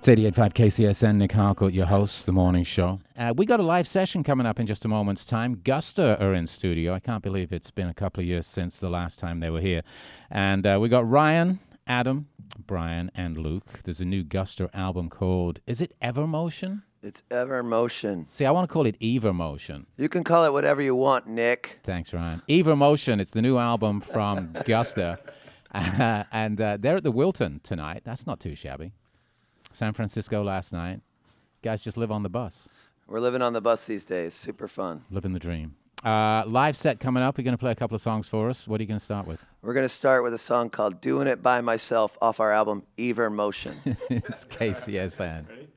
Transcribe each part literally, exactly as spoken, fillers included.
It's eighty-eight point five K C S N, Nick Harcourt, your host, The Morning Show. Uh, we got a live session coming up in just a moment's time. Guster are in studio. I can't believe it's been a couple of years since the last time they were here. And uh, we got Ryan, Adam, Brian, and Luke. There's a new Guster album called, is it Evermotion? It's Evermotion. See, I want to call it Evermotion. You can call it whatever you want, Nick. Thanks, Ryan. Evermotion, it's the new album from Guster. Uh, and uh, they're at the Wilton tonight. That's not too shabby. San Francisco last night. Guys just live on the bus. We're living on the bus these days. Super fun. Living the dream. Uh, live set coming up. You're going to play a couple of songs for us. What are you going to start with? We're going to start with a song called Doing It By Myself off our album Evermotion. It's K C S N. Ready?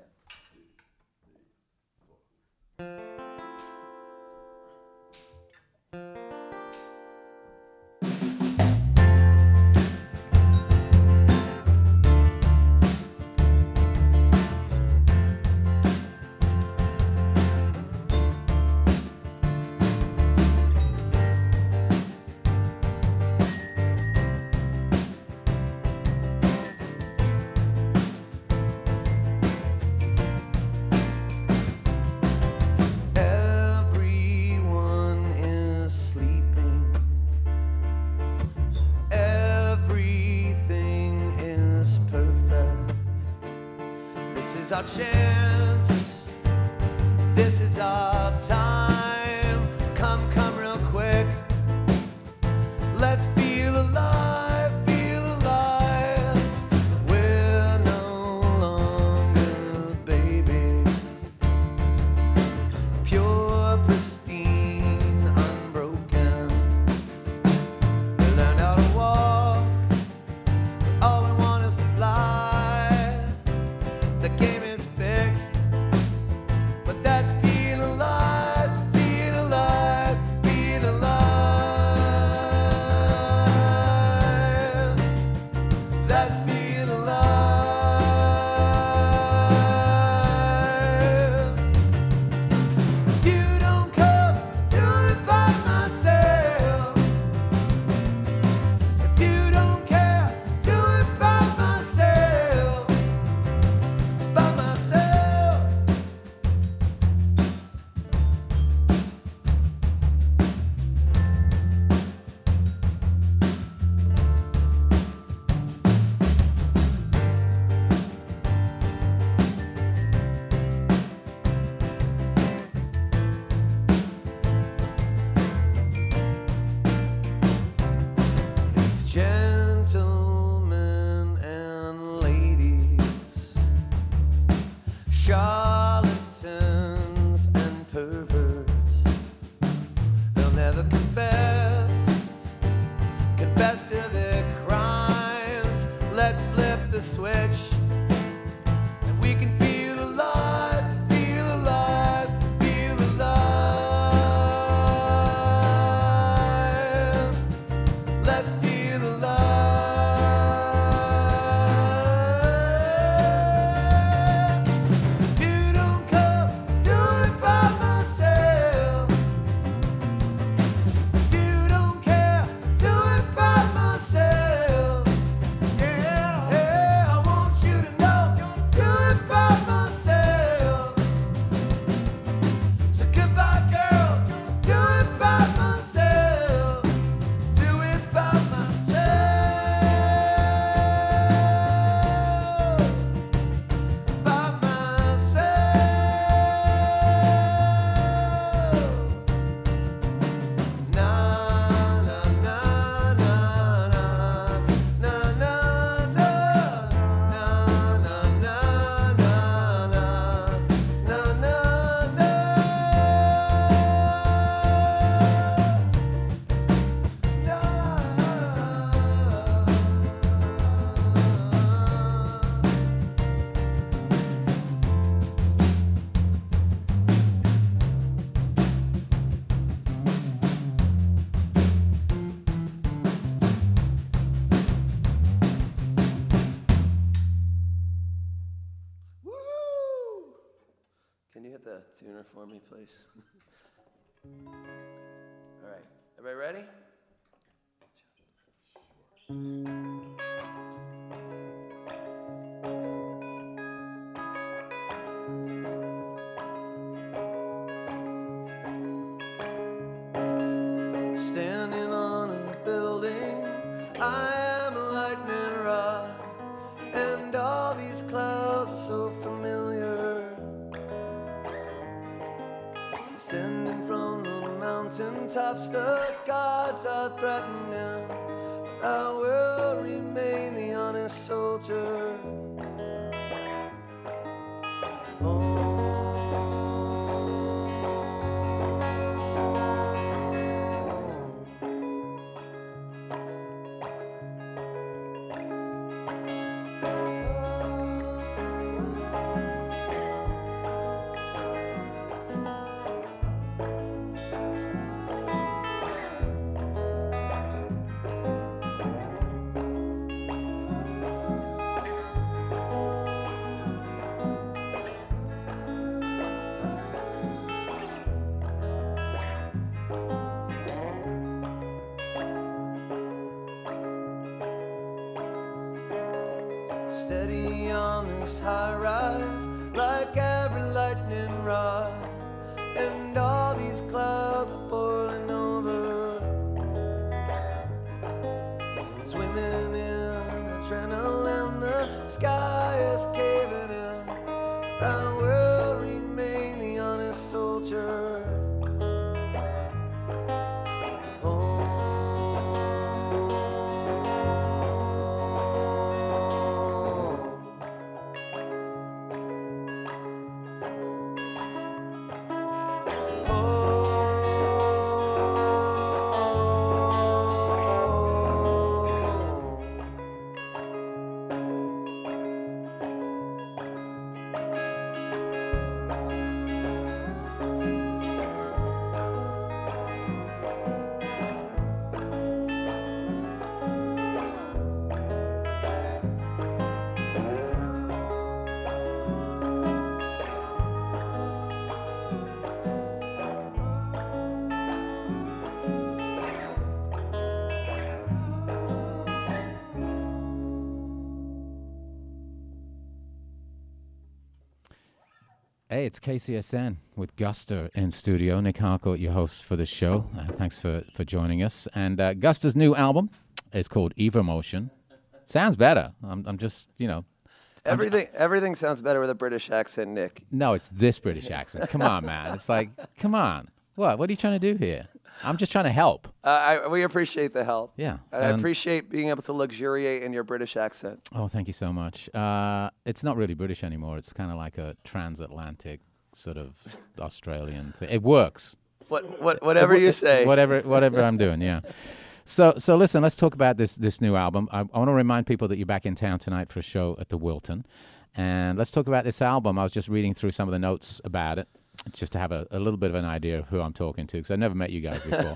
Our chance, this is our time. Come, come real quick. Let's feel alive, feel alive. We're no longer babies. Pure, pristine, unbroken. We learned how to walk, but all we want is to fly. The game charlatans and perverts, they'll never confess, confess to their crimes. Let's flip the switch, and we can feel alive, feel alive, feel alive. Let's feel alive. Can you hit the tuner for me, please? All right. Everybody ready? clouds are so familiar, descending from the mountain tops. The gods are threatening, but I will remain the honest soldier. Oh. Steady on this high rise, like every lightning rod, and all these clouds are boiling over, swimming in adrenaline. The sky is caving in, I will remain the honest soldier. Hey, it's K C S N with Guster in studio. Nick Harcourt, your host for the show. Uh, thanks for, for joining us. And uh, Guster's new album is called Evermotion. Sounds better. I'm, I'm just, you know. Everything j- everything sounds better with a British accent, Nick. No, it's this British accent. Come on, man. It's like, come on. What? What are you trying to do here? I'm just trying to help. Uh, I, we appreciate the help. Yeah. I um, appreciate being able to luxuriate in your British accent. Oh, thank you so much. Uh, it's not really British anymore. It's kind of like a transatlantic sort of Australian thing. It works. What, what, whatever you say. Whatever, whatever I'm doing, yeah. So, so listen, let's talk about this this new album. I, I want to remind people that you're back in town tonight for a show at the Wilton. And let's talk about this album. I was just reading through some of the notes about it, just to have a, a little bit of an idea of who I'm talking to, because I've never met you guys before.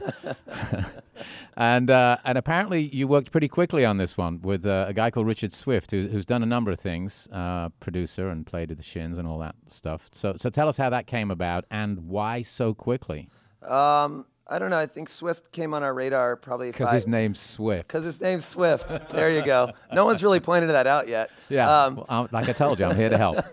and uh, and apparently you worked pretty quickly on this one with uh, a guy called Richard Swift, who, who's done a number of things, uh, producer and played with the Shins and all that stuff. So so tell us how that came about and why so quickly. Um, I don't know. I think Swift came on our radar probably because his name's Swift. Because his name's Swift. There you go. No one's really pointed that out yet. Yeah. Um, well, like I told you, I'm here to help.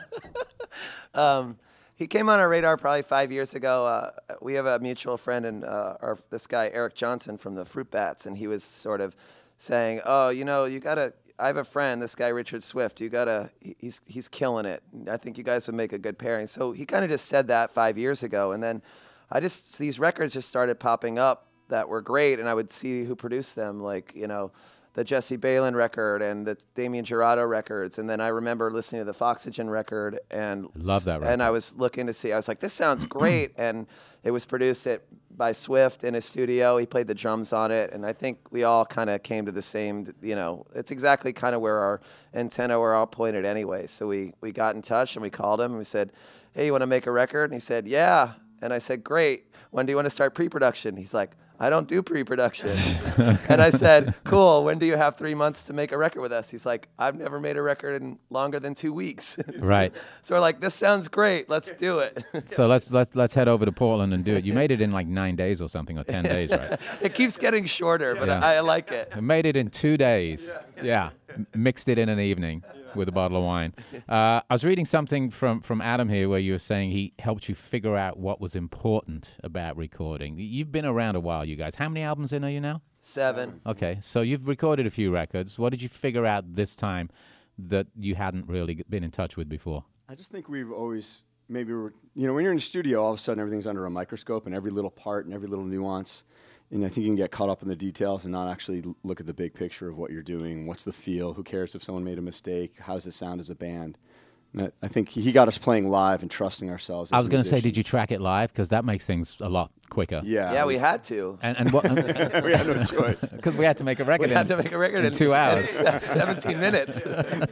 um. He came on our radar probably five years ago. Uh, we have a mutual friend, and uh, our, this guy Eric Johnson from the Fruit Bats, and he was sort of saying, "Oh, you know, you gotta. I have a friend, this guy Richard Swift. You gotta. He's he's killing it. I think you guys would make a good pairing." So he kind of just said that five years ago, and then I just these records just started popping up that were great, and I would see who produced them, like you know. the Jesse Balin record and the Damien Jurado records. And then I remember listening to the Foxygen record and love that record. And I was looking to see, I was like, this sounds great. And it was produced at, by Swift in his studio. He played the drums on it. And I think we all kind of came to the same, you know, it's exactly kind of where our antenna were all pointed anyway. So we, we got in touch and we called him and we said, hey, you want to make a record? And he said, yeah. And I said, great. When do you want to start pre-production? He's like, I don't do pre-production. And I said, cool, when do you have three months to make a record with us? He's like, I've never made a record in longer than two weeks. Right. So we're like, this sounds great. Let's do it. So let's let's let's head over to Portland and do it. You made it in like nine days or something, or ten days, right? It keeps getting shorter, but yeah. I, I like it. I made it in two days. Yeah. yeah. M- mixed it in an evening. With a bottle of wine. Uh, I was reading something from, from Adam here where you were saying he helped you figure out what was important about recording. You've been around a while, you guys. How many albums in are you now? Seven. Okay, so you've recorded a few records. What did you figure out this time that you hadn't really been in touch with before? I just think we've always, maybe we're, you know, when you're in the studio, all of a sudden everything's under a microscope and every little part and every little nuance. And I think you can get caught up in the details and not actually l- look at the big picture of what you're doing. What's the feel? Who cares if someone made a mistake? How does it sound as a band? And I, I think he, he got us playing live and trusting ourselves. I as was going to say, musicians. did you track it live? Because that makes things a lot quicker. Yeah. Yeah, we had to. And, and what? we had no choice. Because we had to make a record We in, had to make a record in in two hours. seventeen minutes.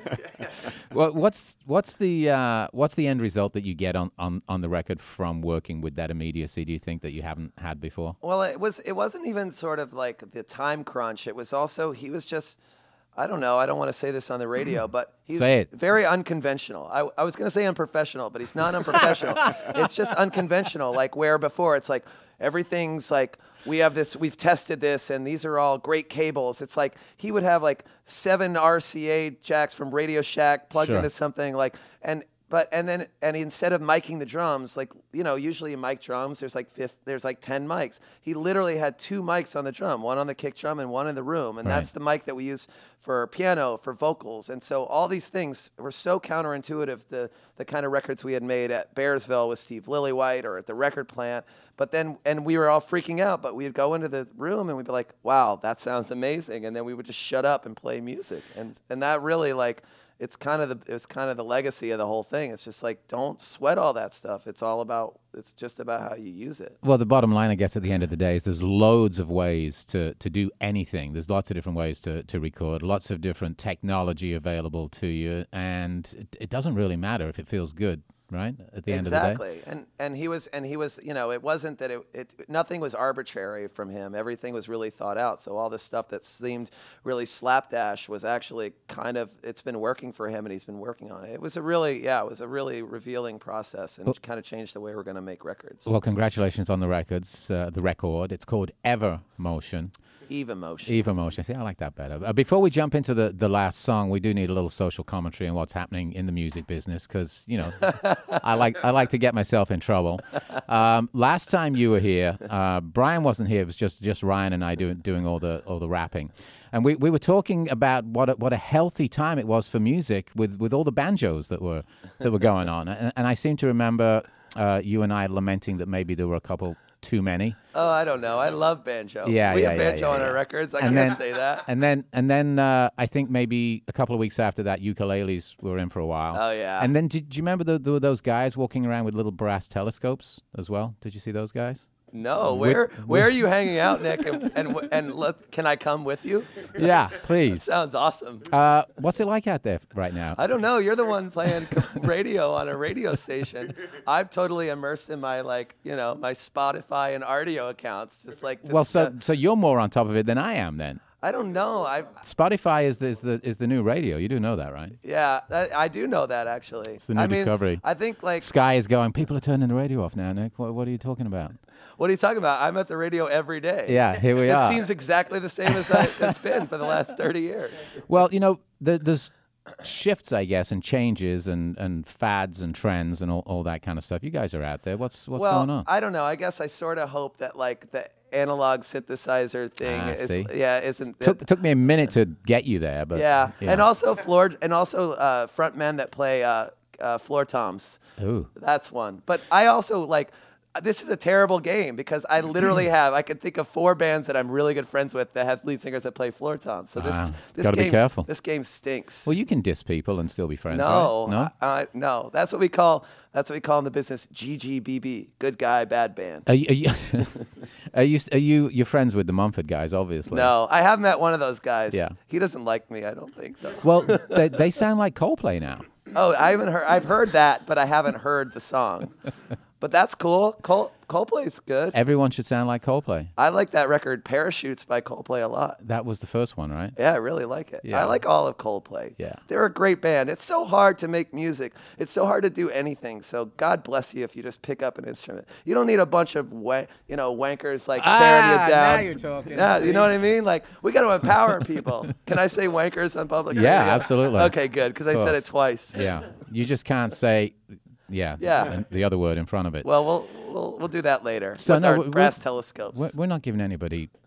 Well, what's what's the uh, what's the end result that you get on, on, on the record from working with that immediacy? Do you think that you haven't had before? Well, it was. It wasn't even sort of like the time crunch. It was also he was just. I don't know. I don't want to say this on the radio, but he's Say it. very unconventional. I, I was going to say unprofessional, but he's not unprofessional. It's just unconventional. Like where before it's like everything's like we have this, we've tested this, and these are all great cables. It's like he would have like seven R C A jacks from Radio Shack plugged Sure. into something like and. But and then and instead of miking the drums, like you know, usually you mic drums, there's like fifth, there's like ten mics. He literally had two mics on the drum, one on the kick drum and one in the room, and Right. that's the mic that we use for piano, for vocals, and so all these things were so counterintuitive. The the kind of records we had made at Bearsville with Steve Lillywhite or at the record plant, but then and we were all freaking out. But we'd go into the room and we'd be like, "Wow, that sounds amazing," and then we would just shut up and play music, and and that really like. It's kind of the it's kind of the legacy of the whole thing. It's just like don't sweat all that stuff. It's all about it's just about how you use it. Well, the bottom line, I guess, at the end of the day is there's loads of ways to, to do anything. There's lots of different ways to, to record, lots of different technology available to you, and it, it doesn't really matter if it feels good, right? At the end of the day. Exactly. And and he was and he was you know it wasn't that it, it nothing was arbitrary from him. Everything was really thought out. So all this stuff that seemed really slapdash was actually kind of it's been working for him, and he's been working on it. It was a really yeah it was a really revealing process, and Well- kind of changed the way we're going to make records. Well, congratulations on the records, uh, the record. It's called Ever Motion. Eve Emotion. Eve Emotion. See, I like that better. Uh, before we jump into the, the last song, we do need a little social commentary on what's happening in the music business because, you know, I like I like to get myself in trouble. Um, last time you were here, uh, Brian wasn't here. It was just, just Ryan and I doing doing all the all the rapping. And we, we were talking about what a, what a healthy time it was for music with, with all the banjos that were that were going on. And, and I seem to remember uh, you and I lamenting that maybe there were a couple too many. Oh, I don't know. I love banjo. Yeah, we yeah, have yeah, banjo yeah, on yeah. our records. I And can't then- say that. And then, and then uh, I think maybe a couple of weeks after that, ukuleles were in for a while. Oh, yeah. And then, did, do you remember the, the, those guys walking around with little brass telescopes as well? Did you see those guys? No, With- where where are you hanging out, Nick? And and, and look, can I come with you? Yeah, please. Sounds awesome. Uh, what's it like out there right now? I don't know. You're the one playing radio on a radio station. I'm totally immersed in my like, you know, my Spotify and Rdio accounts. Just like, just, Well, so uh, so you're more on top of it than I am then. I don't know. I Spotify is the, is the is the new radio. You do know that, right? yeah, that, I do know that actually. It's the new I mean, discovery. I think like, Sky is going, people are turning the radio off now, Nick. What, what are you talking about? what are you talking about? I'm at the radio every day. Yeah, here we it are. seems exactly the same as I, it's been for the last thirty years. Well, you know, the, there's shifts, I guess, and changes and, and fads and trends and all, all that kind of stuff. You guys are out there. What's what's well, going on? I don't know. I guess I sort of hope that like the analog synthesizer thing Ah, is see? yeah isn't took took me a minute to get you there, but yeah. and also floor and also uh, front men that play uh, uh, floor toms. Ooh. That's one. But I also like. This is a terrible game because I literally have I can think of four bands that I'm really good friends with that have lead singers that play floor toms. So this Ah, is this gotta be game careful. this game stinks. Well, you can diss people and still be friends, no, right? No. uh, no, that's what we call that's what we call in the business G G B B, good guy, bad band. Are you, are you, are you are you you're friends with the Mumford guys? Obviously. No, I have met one of those guys. Yeah. He doesn't like me, I don't think, though. Well, they, they sound like Coldplay now. Oh, I haven't heard. I've heard that, but I haven't heard the song. But that's cool. Col- Coldplay's good. Everyone should sound like Coldplay. I like that record, Parachutes by Coldplay, a lot. That was the first one, right? Yeah, I really like it. Yeah. I like all of Coldplay. Yeah. They're a great band. It's so hard to make music. It's so hard to do anything. So God bless you if you just pick up an instrument. You don't need a bunch of wa- you know wankers like tearing Ah, you down. now you're talking. Yeah, you know what I mean? Like we got to empower people. Can I say wankers on public Yeah, radio? absolutely. Okay, good because I said course. it twice. Yeah. You just can't say, yeah, Yeah. and the other word in front of it. Well, we'll we'll we'll do that later So with no, our we- we- brass telescopes. We're, we're not giving anybody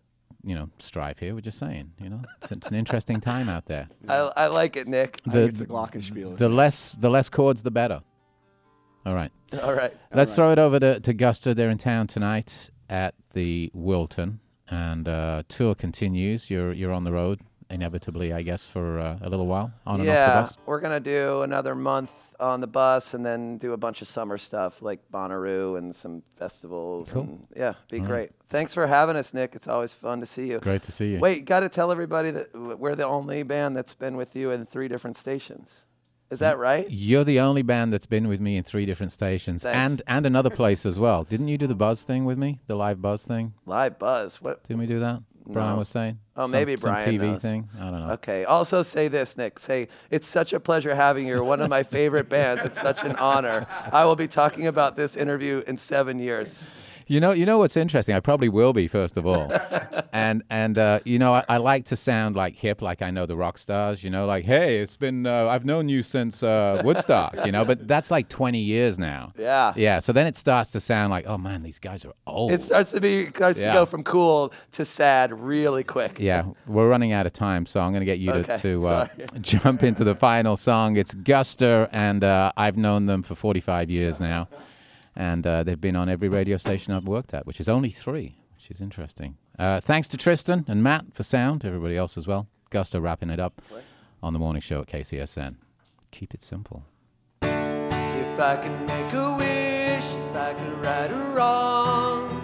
you know, strife here. We're just saying, you know, it's, it's an interesting time out there. I, I like it, Nick. I The- think it's the Glockenspiel. The less the less chords, the better. All right. All right. Let's right. throw it over to, to Gusta. They're in town tonight at the Wilton, and uh, tour continues. You're you're on the road, inevitably, I guess, for uh, a little while, on and off the Yeah, bus. we're gonna do another month on the bus, and then do a bunch of summer stuff like Bonnaroo and some festivals. Cool. And yeah, be All right. great. Thanks for having us, Nick. It's always fun to see you. Great to see you. Wait, got to tell everybody that w- we're the only band that's been with you in three different stations. Is that right? You're the only band that's been with me in three different stations, Thanks. and and another place as well. Didn't you do the Buzz thing with me, the live Buzz thing? Live Buzz. What? Didn't we do that? Brian No. was saying. Oh, Some- maybe some Brian T V knows. thing. I don't know. Okay. Also say this, Nick. Say, it's such a pleasure having you. You're one of my favorite bands. It's such an honor. I will be talking about this interview in seven years. You know, you know what's interesting? I probably will be, first of all. and and uh, you know, I, I like to sound like hip, like I know the rock stars. You know, like, hey, it's been uh, I've known you since uh, Woodstock. You know, but that's like twenty years now. Yeah. Yeah. So then it starts to sound like, oh man, these guys are old. It starts to be starts Yeah. to go from cool to sad really quick. Yeah, we're running out of time, so I'm going to get you Okay, to, to uh, sorry. jump into the final song. It's Gusta, and uh, I've known them for forty-five years now, and uh, they've been on every radio station I've worked at, which is only three, which is interesting. Uh, thanks to Tristan and Matt for sound, everybody else as well. Gusta wrapping it up on the morning show at K C S N. Keep it simple. If I could make a wish, if I could right a wrong,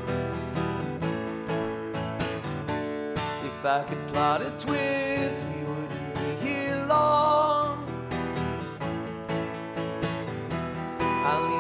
if I could plot a twist, we wouldn't be here long. I'll